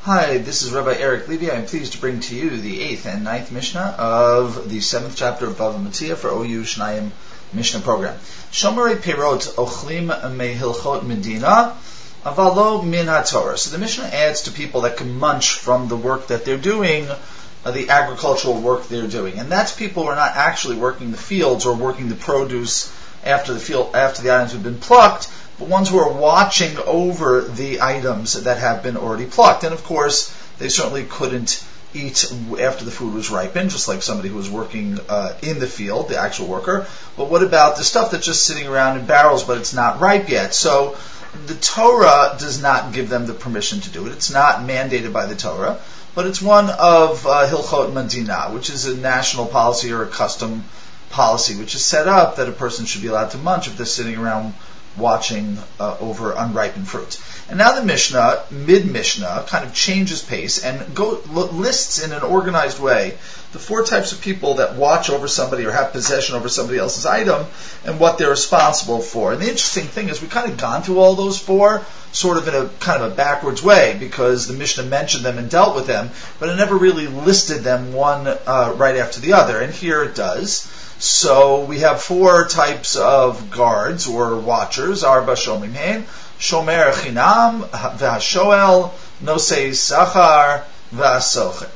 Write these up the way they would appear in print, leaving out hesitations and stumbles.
Hi, this is Rabbi Eric Levy. I am pleased to bring to you the 8th and 9th Mishnah of the 7th chapter of Bava Metzia for OU Shnayim Mishnah program. Shomerei Perot ochlim mehilchot medina, avalo min haTorah. So the Mishnah adds to people that can munch from the work that they're doing, the agricultural work they're doing. And that's people who are not actually working the fields or working the produce after the items have been plucked, but ones who are watching over the items that have been already plucked. And of course, they certainly couldn't eat after the food was ripened, just like somebody who was working in the field, the actual worker. But what about the stuff that's just sitting around in barrels, but it's not ripe yet? So the Torah does not give them the permission to do it. It's not mandated by the Torah, but it's one of Hilchot Medina, which is a national policy or a custom policy, which is set up that a person should be allowed to munch if they're sitting around watching over unripened fruit. And now the Mishnah, mid-Mishnah, kind of changes pace and lists in an organized way the 4 types of people that watch over somebody or have possession over somebody else's item and what they're responsible for. And the interesting thing is we've kind of gone through all those 4 sort of in a kind of a backwards way because the Mishnah mentioned them and dealt with them, but it never really listed them one right after the other. And here it does. So we have 4 types of guards or watchers. Arba shomim hein, shomer chinam, v'hashoel, nosei sachar, v'hasocher.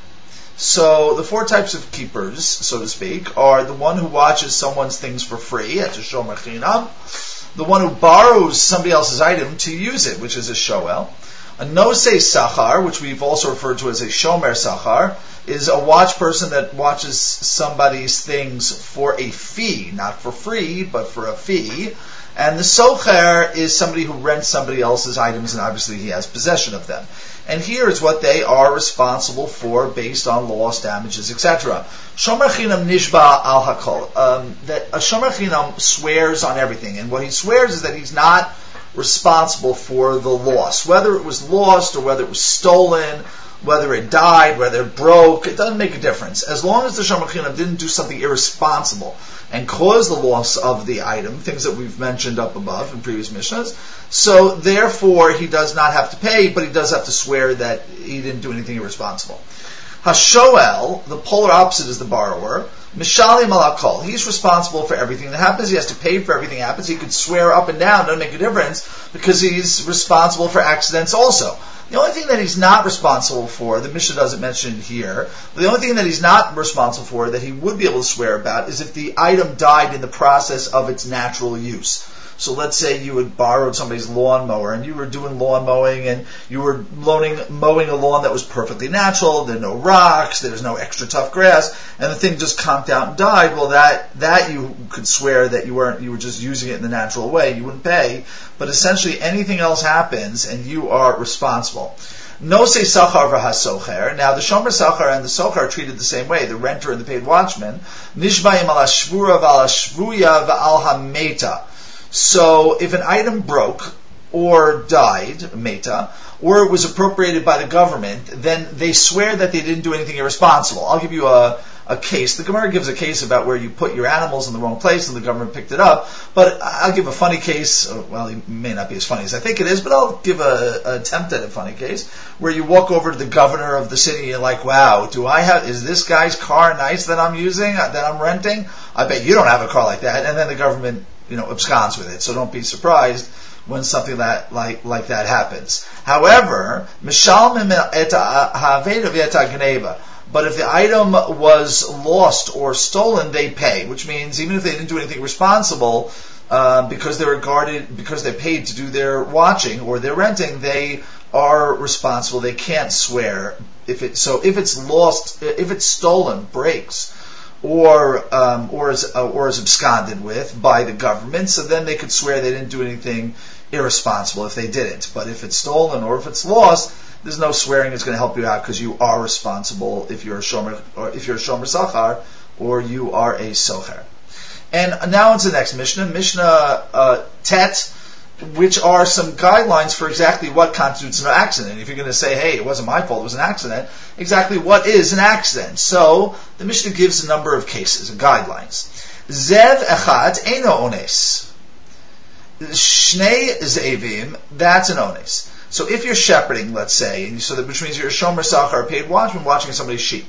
So the 4 types of keepers, so to speak, are the one who watches someone's things for free, that's a shomer chinam. The one who borrows somebody else's item to use it, which is a shoel. A nosei sachar, which we've also referred to as a shomer sachar, is a watch person that watches somebody's things for a fee, not for free, but for a fee. And the socher is somebody who rents somebody else's items, and obviously he has possession of them. And here is what they are responsible for based on loss, damages, etc. Shomer chinam nishba al hakol. That a shomer chinam swears on everything, and what he swears is that he's not responsible for the loss, whether it was lost or whether it was stolen, whether it died, whether it broke, it doesn't make a difference. As long as the shomer chinam didn't do something irresponsible and cause the loss of the item, things that we've mentioned up above in previous mishnahs, so therefore he does not have to pay, but he does have to swear that he didn't do anything irresponsible. Hashoel, the polar opposite is the borrower. Mishalim al hakol, he's responsible for everything that happens. He has to pay for everything that happens. He could swear up and down, doesn't make a difference, because he's responsible for accidents also. The only thing that he's not responsible for, the Mishnah doesn't mention it here, but the only thing that he's not responsible for that he would be able to swear about is if the item died in the process of its natural use. So let's say you had borrowed somebody's lawnmower and you were doing lawn mowing and you were mowing a lawn that was perfectly natural, there are no rocks, there's no extra tough grass, and the thing just conked out and died. Well, that you could swear that you were just using it in the natural way, you wouldn't pay, but essentially anything else happens and you are responsible. Nosei sachar v'hasocher. Now the shomer sachar and the socher are treated the same way, the renter and the paid watchman. Nishbayim al hashvura v'al hashvuya v'al hameta. So if an item broke or died, meta, or it was appropriated by the government, then they swear that they didn't do anything irresponsible. I'll give you a case. The Gemara gives a case about where you put your animals in the wrong place and the government picked it up. But I'll give a funny case. Well, it may not be as funny as I think it is, but I'll give an attempt at a funny case where you walk over to the governor of the city and you're like, wow, is this guy's car nice that I'm using, that I'm renting? I bet you don't have a car like that. And then the government absconds with it. So don't be surprised when something like that happens. However, mishalmim et ha'aveda v'et ha'gneva. But if the item was lost or stolen, they pay, which means even if they didn't do anything responsible, because they paid to do their watching or their renting, they are responsible. They can't swear if it's lost, if it's stolen, breaks, or is absconded with by the government, so then they could swear they didn't do anything irresponsible if they didn't. But if it's stolen or if it's lost, there's no swearing that's going to help you out because you are responsible if you're a shomer sachar or you are a socher. And now into the next Mishnah Tet, which are some guidelines for exactly what constitutes an accident. If you're going to say, hey, it wasn't my fault, it was an accident, exactly what is an accident? So the Mishnah gives a number of cases, guidelines. Zev echad eino ones. Shnei zevim, that's an ones. So if you're shepherding, let's say, which means you're a shomer sachar, paid watchman, watching somebody's sheep,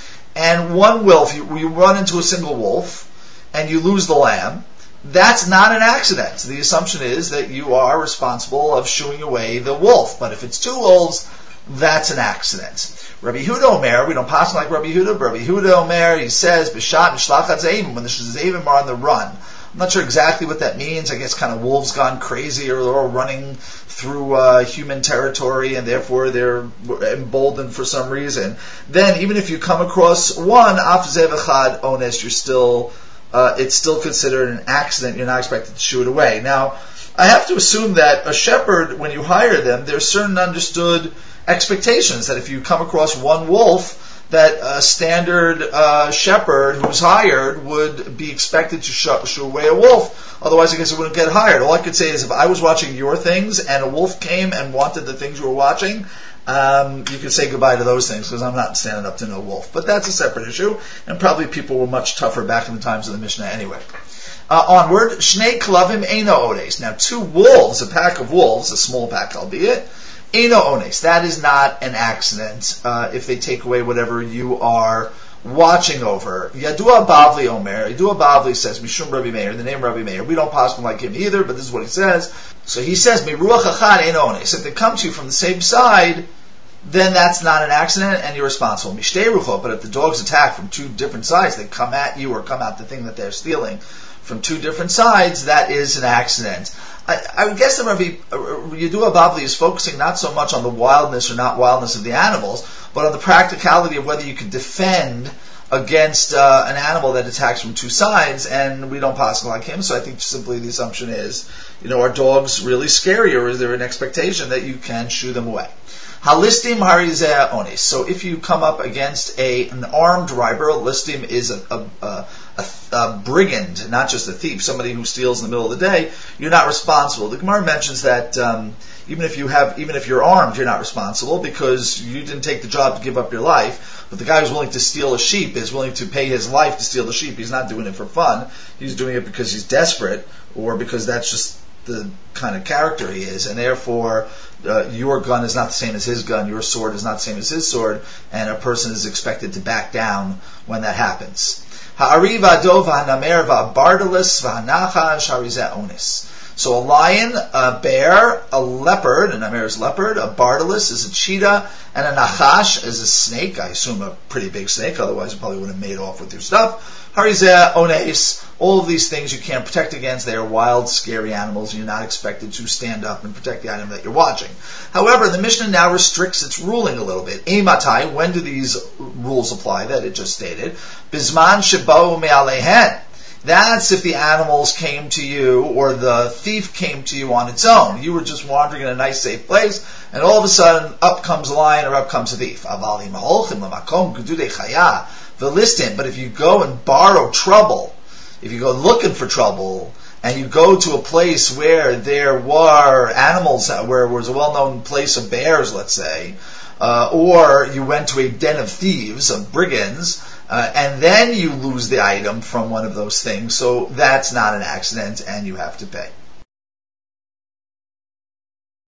and one wolf, you run into a single wolf, and you lose the lamb, that's not an accident. The assumption is that you are responsible of shooing away the wolf. But if it's two wolves, that's an accident. Rabbi Yehuda Omer, we don't pass like Rabbi Yehuda, but Rabbi Yehuda Omer, he says, B'shat Mishlachat Zeivim, when the Zeivim are on the run. I'm not sure exactly what that means. I guess kind of wolves gone crazy, or they're all running through human territory, and therefore they're emboldened for some reason. Then, even if you come across one, Af Zev Echad Ones, you're still... it's still considered an accident. You're not expected to shoo it away. Now, I have to assume that a shepherd, when you hire them, there's certain understood expectations that if you come across one wolf, that a standard shepherd who's hired would be expected to shoo away a wolf. Otherwise, I guess it wouldn't get hired. All I could say is if I was watching your things and a wolf came and wanted the things you were watching, you could say goodbye to those things because I'm not standing up to no wolf. But that's a separate issue, and probably people were much tougher back in the times of the Mishnah anyway. Onward, Shnei Klavim Eino Ones. Now, two wolves, a pack of wolves, a small pack albeit, Eino Ones. That is not an accident if they take away whatever you are watching over. Yadua Bavli Omer. Yadua Bavli says, Mishum Rabbi Meir, the name Rabbi Meir. We don't pass him like him either, but this is what he says. So he says, Miruach Achad Eino Ones. If they come to you from the same side, then that's not an accident and you're responsible. Mishtei Ruchot, but if the dogs attack from two different sides, they come at you or come at the thing that they're stealing from two different sides, that is an accident. I would guess that Rabbi Yadua Bavli is focusing not so much on the wildness or not wildness of the animals, but on the practicality of whether you can defend against an animal that attacks from two sides, and we don't pass like him, so I think simply the assumption is, are dogs really scary, or is there an expectation that you can shoo them away? Halistim harizeh onis. So if you come up against an armed robber, listim is a brigand, not just a thief, somebody who steals in the middle of the day, you're not responsible. The Gemara mentions that even if you're armed, you're not responsible because you didn't take the job to give up your life. But the guy who's willing to steal a sheep is willing to pay his life to steal the sheep. He's not doing it for fun. He's doing it because he's desperate or because that's just the kind of character he is, and therefore your gun is not the same as his gun, your sword is not the same as his sword, and a person is expected to back down when that happens. So a lion, a bear, a leopard, an Amer's leopard, a bardalis is a cheetah, and a nachash is a snake, I assume a pretty big snake, otherwise you probably would have made off with your stuff. Harizeh ones, all of these things you can't protect against. They are wild, scary animals, and you're not expected to stand up and protect the item that you're watching. However, the Mishnah now restricts its ruling a little bit. Eimatai, when do these rules apply that it just stated? Bisman sheba'u me'alehen. That's if the animals came to you or the thief came to you on its own. You were just wandering in a nice, safe place, and all of a sudden, up comes a lion or up comes a thief. But if you go and borrow trouble, if you go looking for trouble, and you go to a place where there were animals, where it was a well-known place of bears, let's say, or you went to a den of thieves, of brigands, and then you lose the item from one of those things, so that's not an accident, and you have to pay.